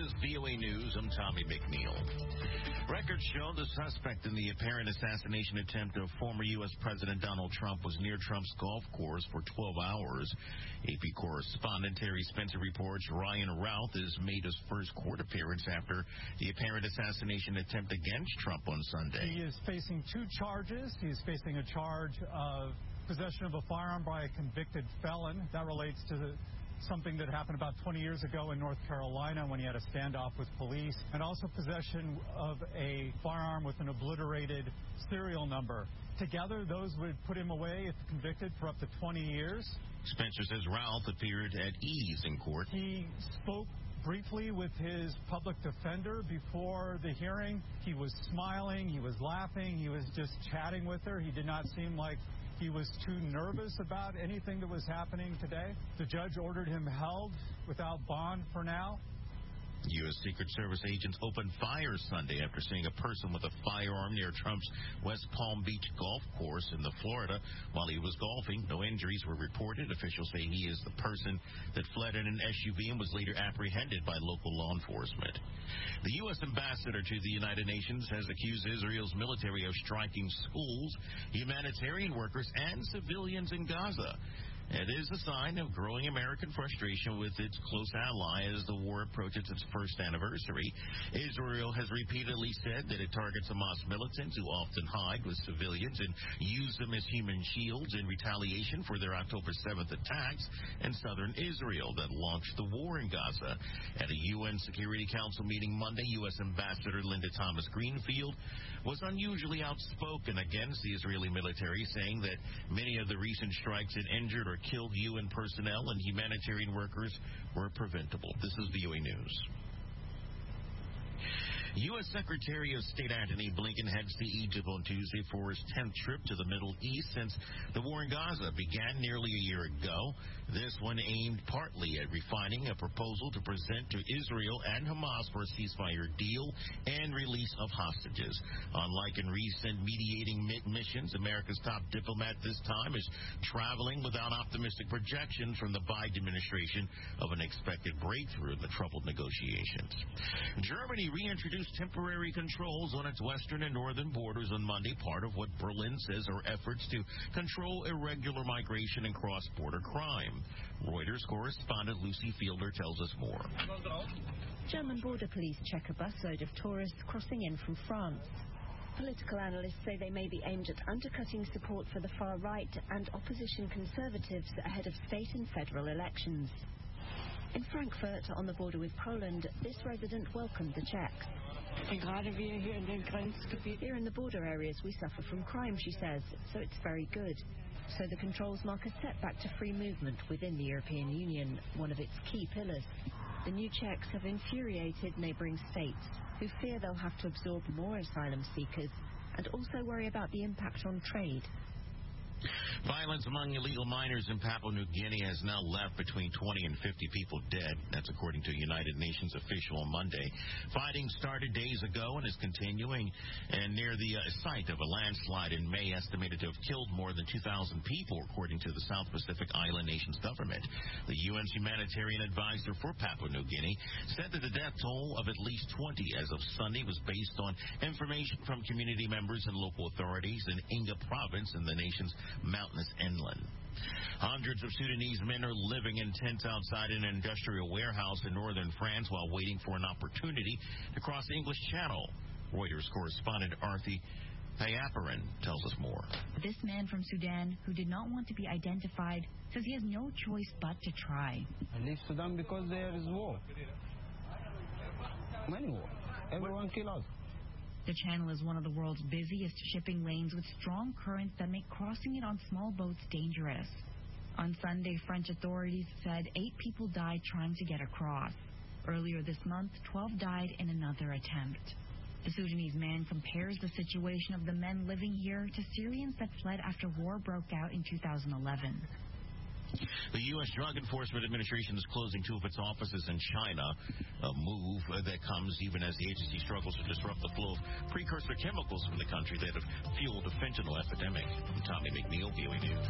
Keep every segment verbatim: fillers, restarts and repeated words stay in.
is V O A News. I'm Tommy McNeil. Records show the suspect in the apparent assassination attempt of former U S. President Donald Trump was near Trump's golf course for twelve hours. A P correspondent Terry Spencer reports Ryan Routh has made his first court appearance after the apparent assassination attempt against Trump on Sunday. He is facing two charges. He's facing a charge of possession of a firearm by a convicted felon. That relates to the something that happened about twenty years ago in North Carolina when he had a standoff with police, and also possession of a firearm with an obliterated serial number. Together, those would put him away, if convicted, for up to twenty years. Spencer says Routh appeared at ease in court. He spoke briefly with his public defender before the hearing. He was smiling, he was laughing, he was just chatting with her. He did not seem like he was too nervous about anything that was happening today. The judge ordered him held without bond for now. U S. Secret Service agents opened fire Sunday after seeing a person with a firearm near Trump's West Palm Beach golf course in the Florida while he was golfing. No injuries were reported. Officials say he is the person that fled in an S U V and was later apprehended by local law enforcement. The U S ambassador to the United Nations has accused Israel's military of striking schools, humanitarian workers, and civilians in Gaza. It is a sign of growing American frustration with its close ally as the war approaches its first anniversary. Israel has repeatedly said that it targets Hamas militants who often hide with civilians and use them as human shields in retaliation for their October seventh attacks in southern Israel that launched the war in Gaza. At a U N Security Council meeting Monday, U S. Ambassador Linda Thomas-Greenfield was unusually outspoken against the Israeli military, saying that many of the recent strikes had injured or killed U N personnel and humanitarian workers were preventable. This is V O A News. U S. Secretary of State Antony Blinken heads to Egypt on Tuesday for his tenth trip to the Middle East since the war in Gaza began nearly a year ago. This one aimed partly at refining a proposal to present to Israel and Hamas for a ceasefire deal and release of hostages. Unlike in recent mediating missions, America's top diplomat this time is traveling without optimistic projections from the Biden administration of an expected breakthrough in the troubled negotiations. Germany reintroduced temporary controls on its western and northern borders on Monday, part of what Berlin says are efforts to control irregular migration and cross-border crime. Reuters correspondent Lucy Fielder tells us more. German border police check a busload of tourists crossing in from France. Political analysts say they may be aimed at undercutting support for the far right and opposition conservatives ahead of state and federal elections. In Frankfurt, on the border with Poland, this resident welcomed the checks. Here in the border areas, we suffer from crime, she says, so it's very good. So the controls mark a setback to free movement within the European Union, one of its key pillars. The new checks have infuriated neighbouring states, who fear they'll have to absorb more asylum seekers and also worry about the impact on trade. Violence among illegal miners in Papua New Guinea has now left between twenty and fifty people dead. That's according to a United Nations official on Monday. Fighting started days ago and is continuing and near the uh, site of a landslide in May, estimated to have killed more than two thousand people, according to the South Pacific Island nation's government. The U N's humanitarian advisor for Papua New Guinea said that the death toll of at least twenty as of Sunday was based on information from community members and local authorities in Inga province in the nation's mountainous inland. Hundreds of Sudanese men are living in tents outside an industrial warehouse in northern France while waiting for an opportunity to cross the English Channel. Reuters correspondent Arthi Payaparan tells us more. This man from Sudan, who did not want to be identified, says he has no choice but to try. I leave Sudan because there is war. Many war. Everyone kill us. The channel is one of the world's busiest shipping lanes with strong currents that make crossing it on small boats dangerous. On Sunday, French authorities said eight people died trying to get across. Earlier this month, twelve died in another attempt. The Sudanese man compares the situation of the men living here to Syrians that fled after war broke out in two thousand eleven. The U S. Drug Enforcement Administration is closing two of its offices in China, a move that comes even as the agency struggles to disrupt the flow of precursor chemicals from the country that have fueled a fentanyl epidemic. I'm Tommy McNeil, V O A News.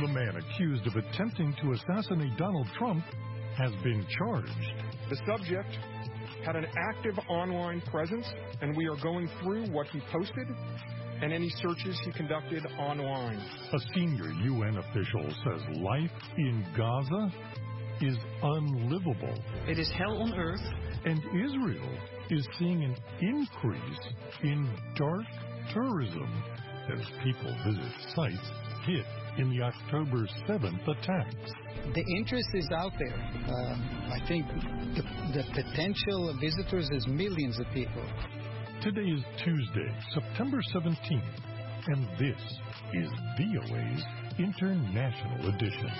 The man accused of attempting to assassinate Donald Trump has been charged. The subject had an active online presence, and we are going through what he posted and any searches he conducted online. A senior U N official says life in Gaza is unlivable. It is hell on earth. And Israel is seeing an increase in dark tourism as people visit sites hit in the October seventh attacks. The interest is out there. Um, I think the, the potential visitors is millions of people. Today is Tuesday, September seventeenth, and this is V O A's International Edition.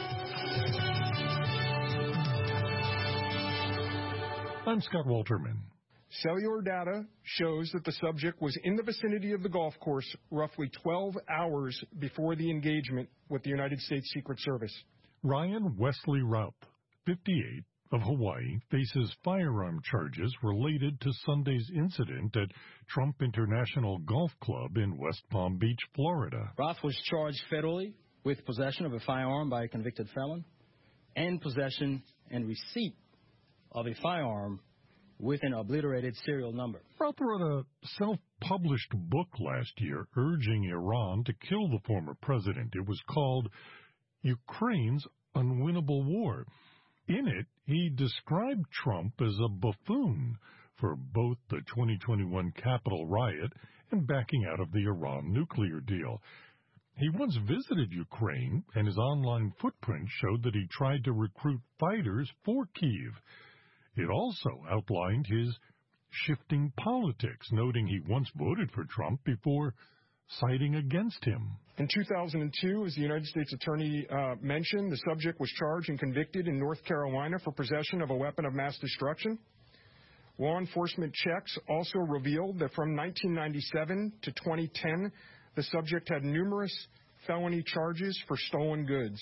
I'm Scott Walterman. Cellular data shows that the subject was in the vicinity of the golf course roughly twelve hours before the engagement with the United States Secret Service. Ryan Wesley Raup, fifty-eight, of Hawaii, faces firearm charges related to Sunday's incident at Trump International Golf Club in West Palm Beach, Florida. Raup was charged federally with possession of a firearm by a convicted felon and possession and receipt of a firearm with an obliterated serial number. Raup wrote a self-published book last year urging Iran to kill the former president. It was called Ukraine's Unwinnable War. In it, he described Trump as a buffoon for both the twenty twenty-one Capitol riot and backing out of the Iran nuclear deal. He once visited Ukraine, and his online footprint showed that he tried to recruit fighters for Kyiv. It also outlined his shifting politics, noting he once voted for Trump before siding against him. In two thousand two, as the United States Attorney uh, mentioned, the subject was charged and convicted in North Carolina for possession of a weapon of mass destruction. Law enforcement checks also revealed that from nineteen ninety-seven to twenty ten, the subject had numerous felony charges for stolen goods.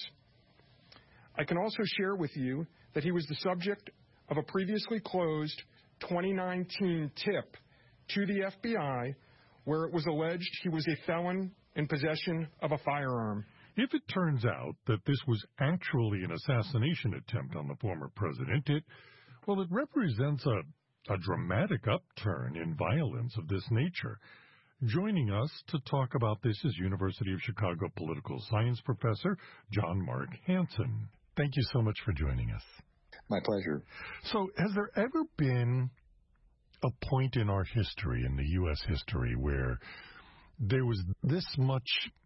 I can also share with you that he was the subject of a previously closed twenty nineteen tip to the F B I where it was alleged he was a felon in possession of a firearm. If it turns out that this was actually an assassination attempt on the former president, it, well, it represents a, a dramatic upturn in violence of this nature. Joining us to talk about this is University of Chicago political science professor John Mark Hansen. Thank you so much for joining us. My pleasure. So has there ever been a point in our history, in the U S history, where there was this much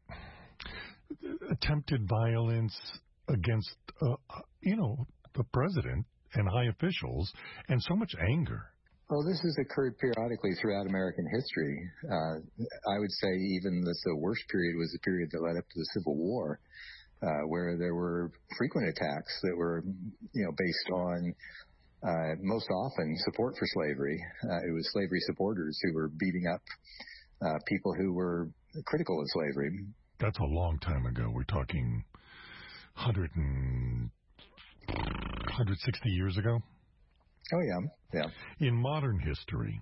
attempted violence against, uh, you know, the president and high officials, and so much anger? Well, this has occurred periodically throughout American history. Uh, I would say even that the worst period was the period that led up to the Civil War, uh, where there were frequent attacks that were, you know, based on uh, most often support for slavery. Uh, it was slavery supporters who were beating up uh, people who were critical of slavery. That's a long time ago. We're talking one hundred and one hundred sixty years ago. Oh, yeah, yeah. In modern history,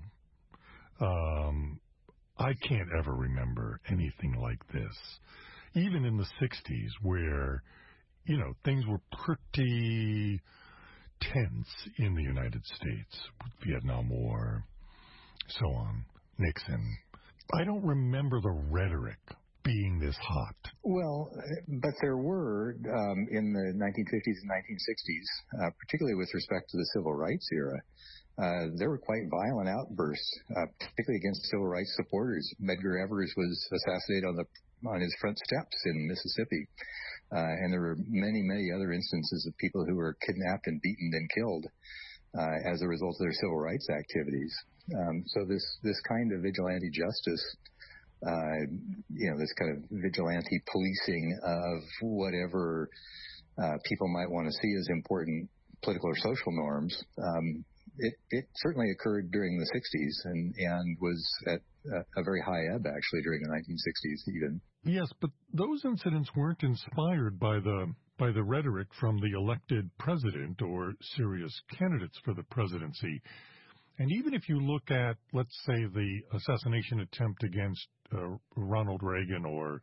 um, I can't ever remember anything like this. Even in the sixties, where, you know, things were pretty tense in the United States, with Vietnam War, so on, Nixon. I don't remember the rhetoric being this hot. Well, but there were, um, in the nineteen fifties and nineteen sixties, uh, particularly with respect to the civil rights era, uh, there were quite violent outbursts, uh, particularly against civil rights supporters. Medgar Evers was assassinated on the on his front steps in Mississippi, uh, and there were many, many other instances of people who were kidnapped and beaten and killed uh, as a result of their civil rights activities. Um, so this this kind of vigilante justice, Uh, you know, this kind of vigilante policing of whatever uh, people might want to see as important political or social norms, um, it, it certainly occurred during the sixties and, and was at a, a very high ebb, actually, during the nineteen sixties even. Yes, but those incidents weren't inspired by the by the rhetoric from the elected president or serious candidates for the presidency. And even if you look at, let's say, the assassination attempt against uh, Ronald Reagan or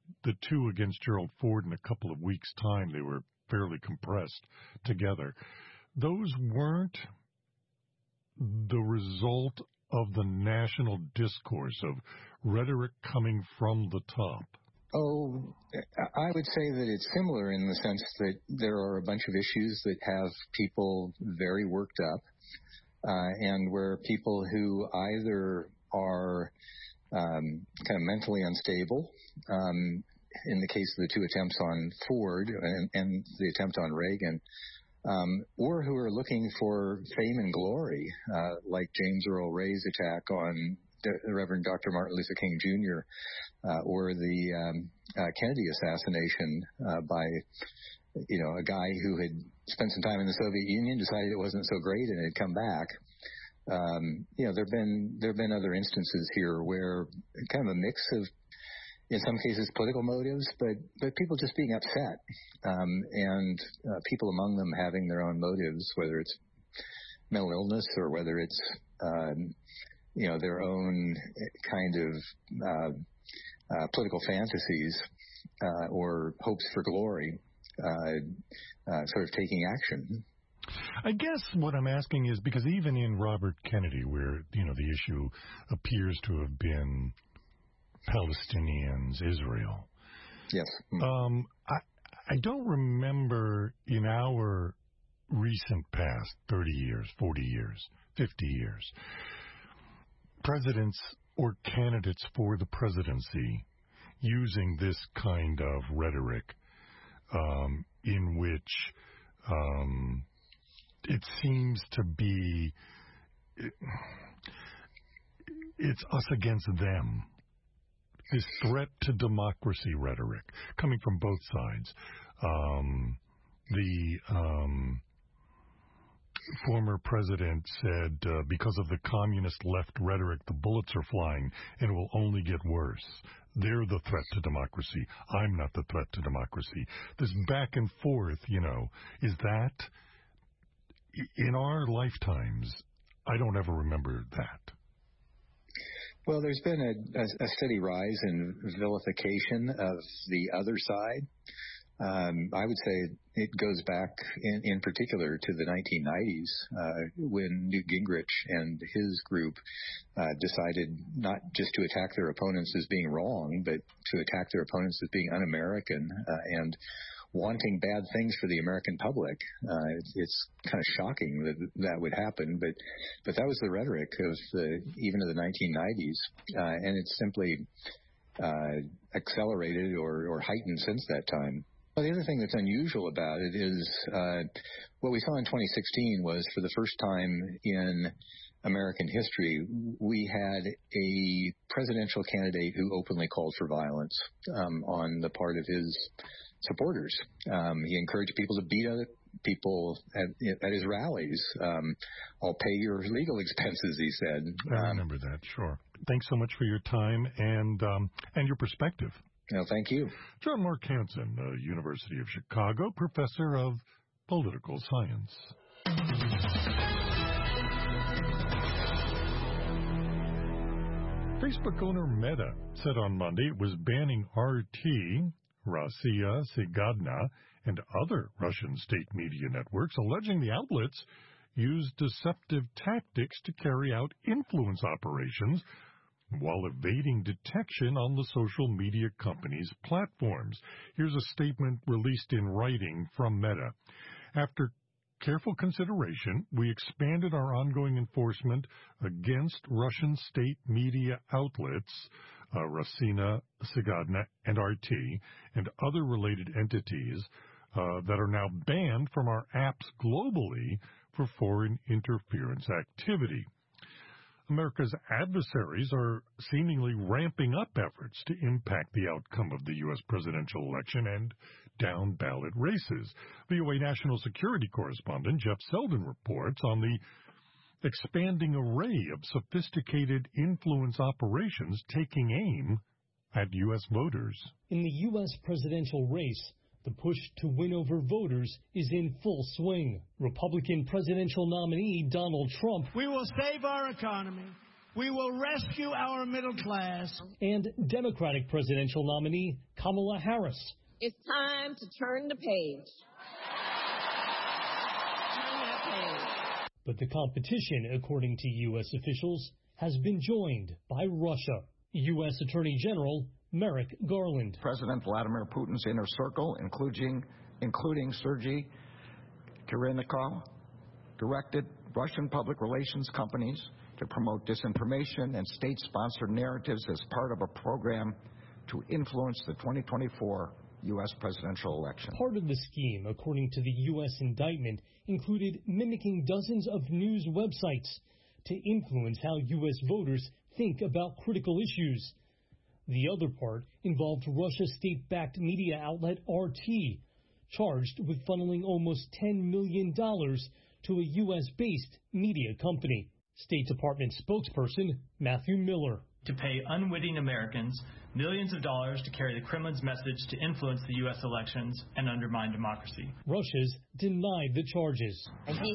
the two against Gerald Ford in a couple of weeks' time. They were fairly compressed together. Those weren't the result of the national discourse, of rhetoric coming from the top. Oh, I would say that it's similar in the sense that there are a bunch of issues that have people very worked up, uh, and where people who either are um, kind of mentally unstable, um, in the case of the two attempts on Ford and, and the attempt on Reagan, um, or who are looking for fame and glory, uh, like James Earl Ray's attack on the Reverend Doctor Martin Luther King Junior, uh, or the um, uh, Kennedy assassination uh, by, you know, a guy who had spent some time in the Soviet Union, decided it wasn't so great, and had come back. Um, you know, there've been there've been other instances here where kind of a mix of, in some cases, political motives, but but people just being upset, um, and uh, people among them having their own motives, whether it's mental illness or whether it's um, you know, their own kind of uh, uh, political fantasies uh, or hopes for glory, uh, uh, sort of taking action. I guess what I'm asking is, because even in Robert Kennedy, where, you know, the issue appears to have been Palestinians, Israel. Yes. Mm-hmm. Um, I, I don't remember in our recent past, thirty years, forty years, fifty years, presidents or candidates for the presidency using this kind of rhetoric, um, in which um, it seems to be it, it's us against them. This threat to democracy rhetoric coming from both sides. Um, the um, former president said, uh, because of the communist left rhetoric, the bullets are flying and it will only get worse. They're the threat to democracy. I'm not the threat to democracy. This back and forth, you know, is that in our lifetimes? I don't ever remember that. Well, there's been a, a, a steady rise in vilification of the other side. Um, I would say it goes back in, in particular to the nineteen nineties uh, when Newt Gingrich and his group uh, decided not just to attack their opponents as being wrong, but to attack their opponents as being un-American uh, and wanting bad things for the American public. Uh, it's, it's kind of shocking that that would happen, but but that was the rhetoric of the, even of the nineteen nineties, uh, and it's simply uh, accelerated or, or heightened since that time. Well, the other thing that's unusual about it is uh, what we saw in twenty sixteen was, for the first time in American history, we had a presidential candidate who openly called for violence um, on the part of his supporters. Um, he encouraged people to beat other people at, at his rallies. Um, I'll pay your legal expenses, he said. I remember that, sure. Thanks so much for your time and um, and your perspective. No, thank you. John Mark Hansen, uh, University of Chicago, professor of political science. Facebook owner Meta said on Monday it was banning R T, Rossiya, Sigadna, and other Russian state media networks, alleging the outlets used deceptive tactics to carry out influence operations while evading detection on the social media companies' platforms. Here's a statement released in writing from Meta. After careful consideration, we expanded our ongoing enforcement against Russian state media outlets, uh, Rossiya, Sigadna, and R T, and other related entities uh, that are now banned from our apps globally for foreign interference activity. America's adversaries are seemingly ramping up efforts to impact the outcome of the U S presidential election and down-ballot races. V O A national security correspondent Jeff Selden reports on the expanding array of sophisticated influence operations taking aim at U S voters. In the U S presidential race, the push to win over voters is in full swing. Republican presidential nominee Donald Trump We will save our economy. We will rescue our middle class. And Democratic presidential nominee Kamala Harris. It's time to turn the page. But the competition, according to U S officials, has been joined by Russia. U S Attorney General Merrick Garland. President Vladimir Putin's inner circle, including, including Sergei Kirilnikov, directed Russian public relations companies to promote disinformation and state-sponsored narratives as part of a program to influence the twenty twenty-four U S presidential election. Part of the scheme, according to the U S indictment, included mimicking dozens of news websites to influence how U S voters think about critical issues. The other part involved Russia's state-backed media outlet R T, charged with funneling almost ten million dollars to a U S-based media company. State Department spokesperson Matthew Miller. To pay unwitting Americans millions of dollars to carry the Kremlin's message to influence the U S elections and undermine democracy. Russia's denied the charges.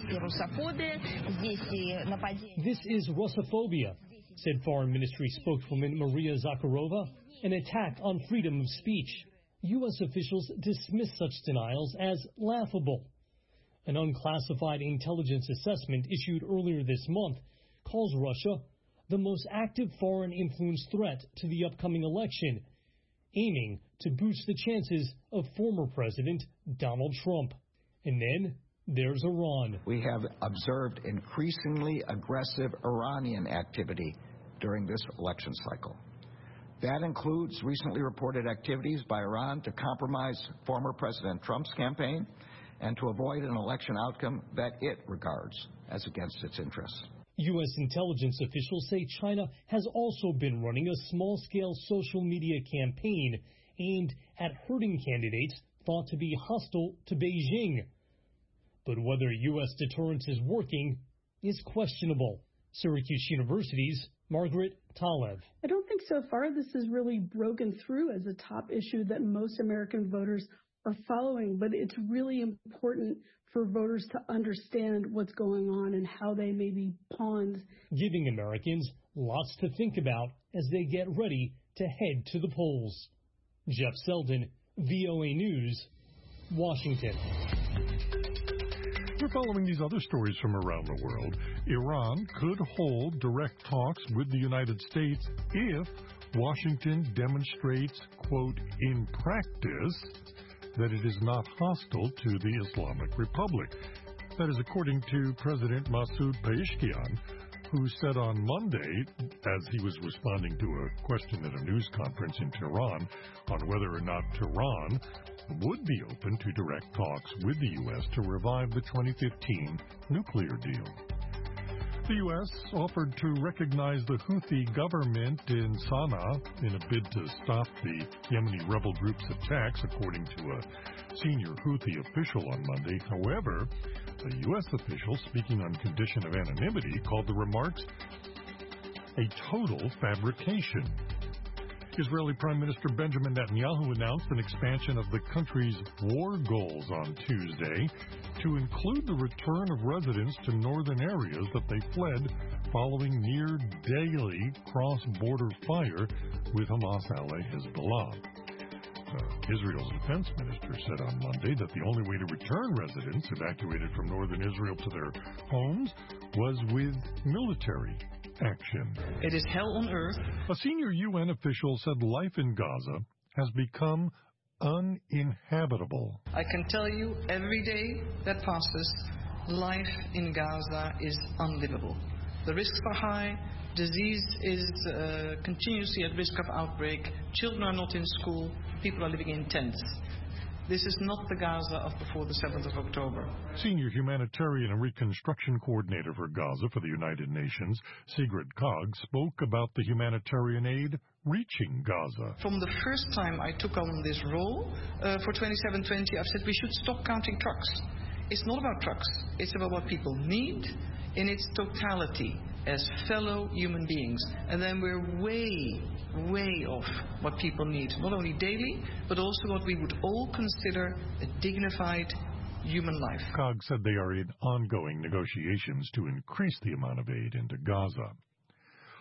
This is Russophobia, said Foreign Ministry spokeswoman Maria Zakharova, an attack on freedom of speech. U S officials dismiss such denials as laughable. An unclassified intelligence assessment issued earlier this month calls Russia the most active foreign influence threat to the upcoming election, aiming to boost the chances of former President Donald Trump. And then there's Iran. We have observed increasingly aggressive Iranian activity during this election cycle. That includes recently reported activities by Iran to compromise former President Trump's campaign and to avoid an election outcome that it regards as against its interests. U S intelligence officials say China has also been running a small-scale social media campaign aimed at hurting candidates thought to be hostile to Beijing. But whether U S deterrence is working is questionable. Syracuse University's Margaret Talev. I don't think so far this has really broken through as a top issue that most American voters are following, but it's really important for voters to understand what's going on and how they may be pawns. Giving Americans lots to think about as they get ready to head to the polls. Jeff Selden, V O A News, Washington. We're following these other stories from around the world. Iran could hold direct talks with the United States if Washington demonstrates, quote, in practice, that it is not hostile to the Islamic Republic. That is according to President Masoud Pezeshkian, who said on Monday, as he was responding to a question at a news conference in Tehran on whether or not Tehran would be open to direct talks with the U S to revive the twenty fifteen nuclear deal. The U S offered to recognize the Houthi government in Sana'a in a bid to stop the Yemeni rebel group's attacks, according to a senior Houthi official on Monday. However, a U S official speaking on condition of anonymity called the remarks a total fabrication. Israeli Prime Minister Benjamin Netanyahu announced an expansion of the country's war goals on Tuesday to include the return of residents to northern areas that they fled following near-daily cross-border fire with Hamas ally Hezbollah. Uh, Israel's defense minister said on Monday that the only way to return residents evacuated from northern Israel to their homes was with military action. It is hell on earth. A senior U N official said life in Gaza has become uninhabitable. I can tell you every day that passes, life in Gaza is unlivable. The risks are high. Disease is uh, continuously at risk of outbreak. Children are not in school. People are living in tents. This is not the Gaza of before the seventh of October. Senior humanitarian and reconstruction coordinator for Gaza for the United Nations, Sigrid Kaag, spoke about the humanitarian aid reaching Gaza. From the first time I took on this role uh, for twenty-seven twenty, I've said we should stop counting trucks. It's not about trucks. It's about what people need in its totality as fellow human beings. And then we're way, way off what people need, not only daily, but also what we would all consider a dignified human life. Kaag said they are in ongoing negotiations to increase the amount of aid into Gaza.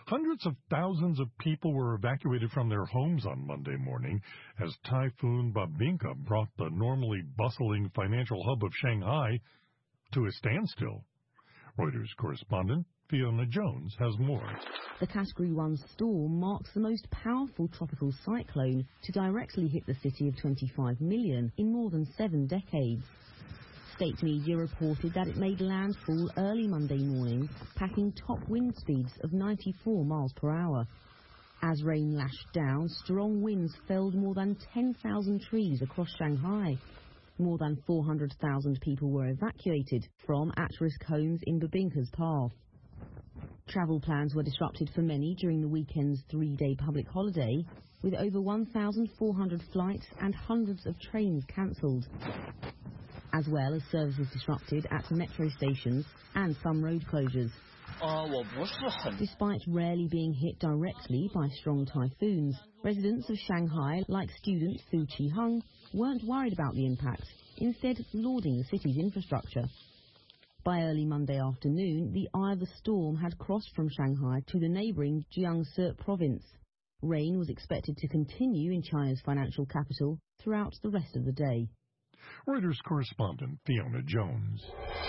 Hundreds of thousands of people were evacuated from their homes on Monday morning as Typhoon Babinka brought the normally bustling financial hub of Shanghai to a standstill. Reuters correspondent Fiona Jones has more. The Category one storm marks the most powerful tropical cyclone to directly hit the city of twenty-five million in more than seven decades. State media reported that it made landfall early Monday morning, packing top wind speeds of ninety-four miles per hour. As rain lashed down, strong winds felled more than ten thousand trees across Shanghai. More than four hundred thousand people were evacuated from at-risk homes in Babinka's path. Travel plans were disrupted for many during the weekend's three-day public holiday, with over one thousand four hundred flights and hundreds of trains cancelled, as well as services disrupted at metro stations and some road closures. Despite rarely being hit directly by strong typhoons, residents of Shanghai, like student Fu Qiheng, weren't worried about the impact, instead lauding the city's infrastructure. By early Monday afternoon, the eye of the storm had crossed from Shanghai to the neighbouring Jiangsu province. Rain was expected to continue in China's financial capital throughout the rest of the day. Reuters correspondent Fiona Jones.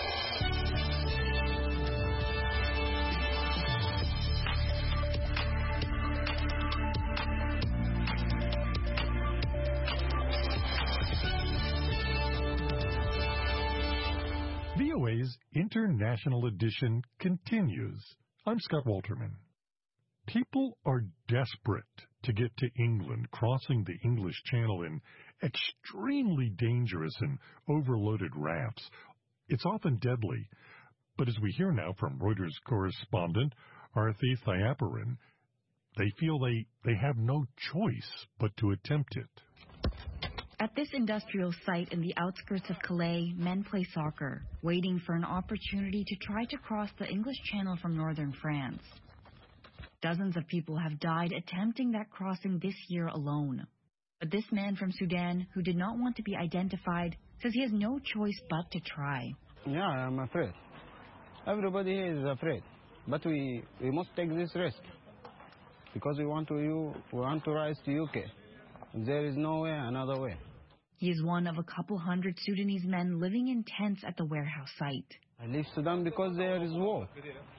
V O A's International Edition continues. I'm Scott Walterman. People are desperate to get to England, crossing the English Channel in extremely dangerous and overloaded rafts. It's often deadly, but as we hear now from Reuters correspondent Arthi Thayaparan, they feel they, they have no choice but to attempt it. At this industrial site in the outskirts of Calais, men play soccer, waiting for an opportunity to try to cross the English Channel from northern France. Dozens of people have died attempting that crossing this year alone. But this man from Sudan, who did not want to be identified, says he has no choice but to try. Yeah, I'm afraid. Everybody here is afraid. But we, we must take this risk. Because we want to, you, we want to rise to U K. There is no way, another way. He is one of a couple hundred Sudanese men living in tents at the warehouse site. I leave Sudan because there is war.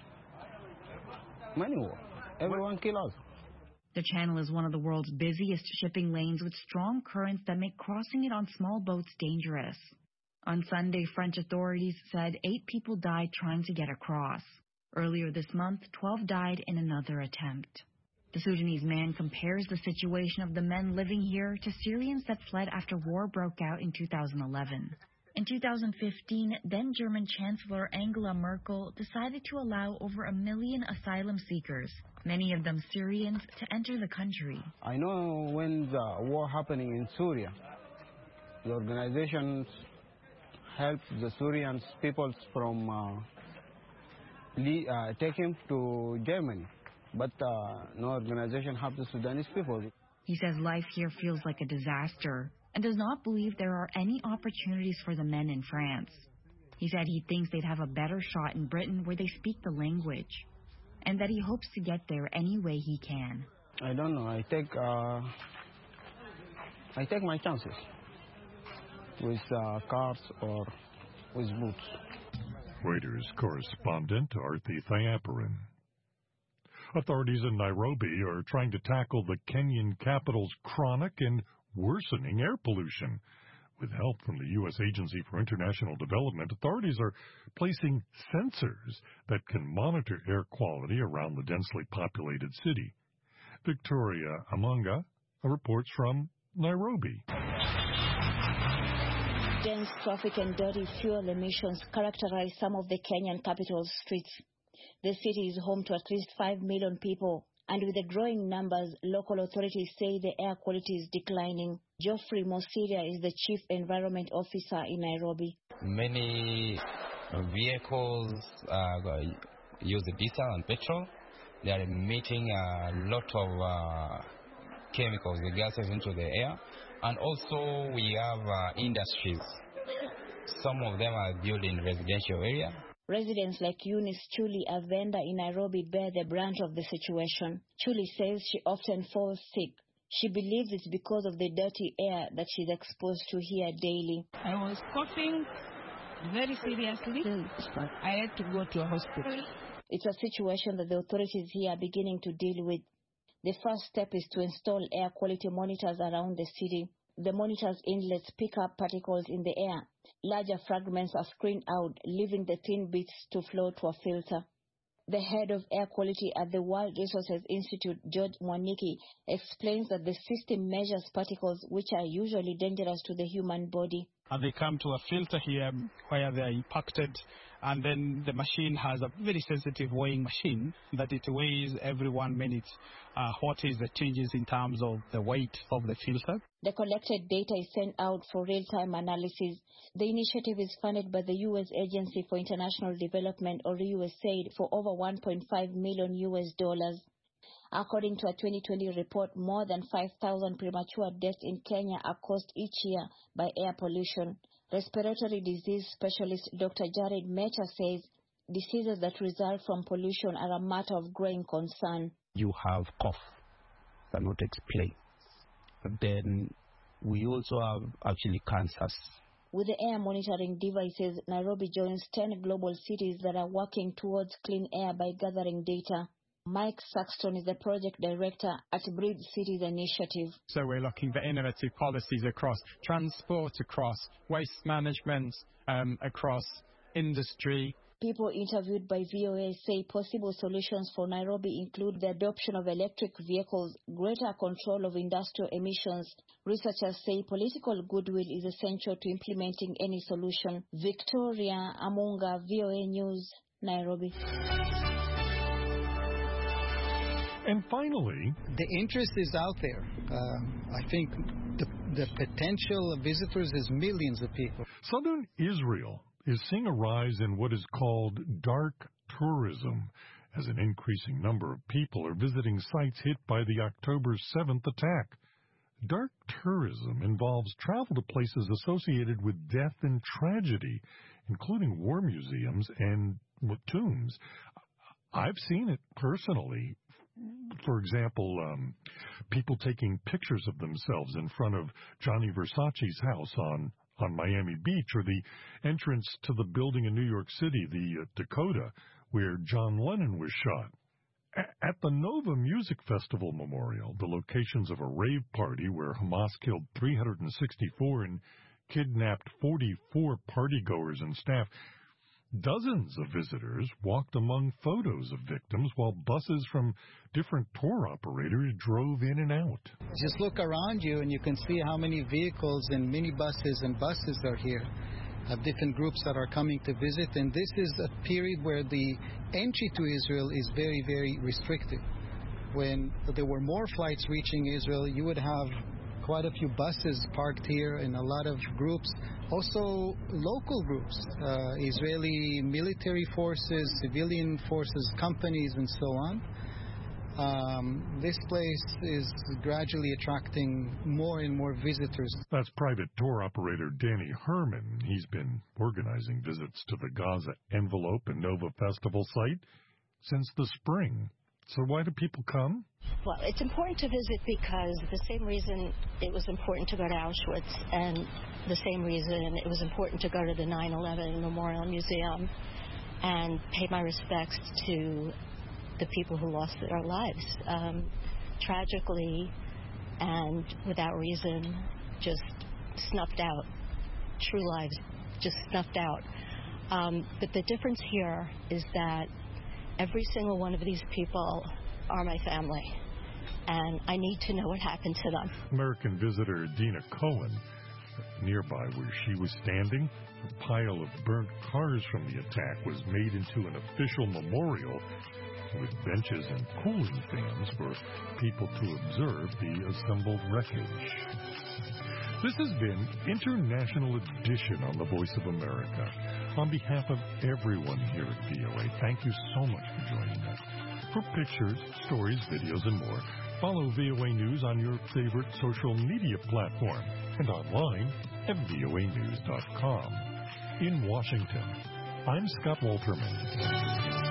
Many war. Everyone kill us. The channel is one of the world's busiest shipping lanes with strong currents that make crossing it on small boats dangerous. On Sunday, French authorities said eight people died trying to get across. Earlier this month, twelve died in another attempt. The Sudanese man compares the situation of the men living here to Syrians that fled after war broke out in two thousand eleven. In two thousand fifteen, then German Chancellor Angela Merkel decided to allow over a million asylum seekers, many of them Syrians, to enter the country. I know when the war happening in Syria, the organizations helped the Syrian peoples from uh, uh, taking to Germany. But uh, no organization helped the Sudanese people. He says life here feels like a disaster and does not believe there are any opportunities for the men in France. He said he thinks they'd have a better shot in Britain where they speak the language, and that he hopes to get there any way he can. I don't know. I take uh, I take my chances with uh, cars or with boots. Reuters correspondent Arthi Thayaparan. Authorities in Nairobi are trying to tackle the Kenyan capital's chronic and worsening air pollution. With help from the U S Agency for International Development, authorities are placing sensors that can monitor air quality around the densely populated city. Victoria Amanga reports from Nairobi. Dense traffic and dirty fuel emissions characterize some of the Kenyan capital's streets. The city is home to at least five million people, and with the growing numbers, local authorities say the air quality is declining. Geoffrey Mosiria is the Chief Environment Officer in Nairobi. Many vehicles uh, use diesel and petrol. They are emitting a lot of uh, chemicals, the gases into the air. And also we have uh, industries. Some of them are built in residential area. Residents like Eunice Chuli, a vendor in Nairobi, bear the brunt of the situation. Chuli says she often falls sick. She believes it's because of the dirty air that she's exposed to here daily. I was coughing very seriously. I had to go to a hospital. It's a situation that the authorities here are beginning to deal with. The first step is to install air quality monitors around the city. The monitors' inlets pick up particles in the air. Larger fragments are screened out, leaving the thin bits to flow to a filter. The head of air quality at the World Resources Institute, George Mwaniki, explains that the system measures particles which are usually dangerous to the human body. And they come to a filter here where they are impacted, and then the machine has a very sensitive weighing machine that it weighs every one minute uh, what is the changes in terms of the weight of the filter. The collected data is sent out for real-time analysis. The initiative is funded by the U S Agency for International Development, or U S A I D, for over one point five million U S dollars. According to a twenty twenty report, more than five thousand premature deaths in Kenya are caused each year by air pollution. Respiratory disease specialist Doctor Jared Mecha says diseases that result from pollution are a matter of growing concern. You have cough, cannot explain. But then we also have actually cancers. With the air monitoring devices, Nairobi joins ten global cities that are working towards clean air by gathering data. Mike Saxton is the project director at Breathe Cities Initiative. So we're looking for innovative policies across transport, across waste management, um, across industry. People interviewed by V O A say possible solutions for Nairobi include the adoption of electric vehicles, greater control of industrial emissions. Researchers say political goodwill is essential to implementing any solution. Victoria Amunga, V O A News, Nairobi. And finally, the interest is out there. Uh, I think the, the potential visitors is millions of people. Southern Israel is seeing a rise in what is called dark tourism, as an increasing number of people are visiting sites hit by the October seventh attack. Dark tourism involves travel to places associated with death and tragedy, including war museums and tombs. I've seen it personally. For example, um, people taking pictures of themselves in front of Gianni Versace's house on, on Miami Beach, or the entrance to the building in New York City, the uh, Dakota, where John Lennon was shot. A- at the Nova Music Festival Memorial, the locations of a rave party where Hamas killed three hundred sixty-four and kidnapped forty-four partygoers and staff, dozens of visitors walked among photos of victims while buses from different tour operators drove in and out. Just look around you and you can see how many vehicles and minibuses and buses are here of different groups that are coming to visit. And this is a period where the entry to Israel is very, very restricted. When there were more flights reaching Israel, you would have quite a few buses parked here and a lot of groups, also local groups, uh, Israeli military forces, civilian forces, companies, and so on. Um, this place is gradually attracting more and more visitors. That's private tour operator Danny Herman. He's been organizing visits to the Gaza Envelope and Nova Festival site since the spring. So why do people come? Well, it's important to visit because the same reason it was important to go to Auschwitz, and the same reason it was important to go to the nine eleven Memorial Museum and pay my respects to the people who lost their lives um, tragically and without reason, just snuffed out. True lives just snuffed out. Um, but the difference here is that every single one of these people are my family, and I need to know what happened to them. American visitor Dina Cohen, nearby where she was standing, a pile of burnt cars from the attack was made into an official memorial with benches and cooling fans for people to observe the assembled wreckage. This has been International Edition on the Voice of America. On behalf of everyone here at V O A, thank you so much for joining us. For pictures, stories, videos, and more, follow V O A News on your favorite social media platform and online at V O A news dot com. In Washington, I'm Scott Walterman.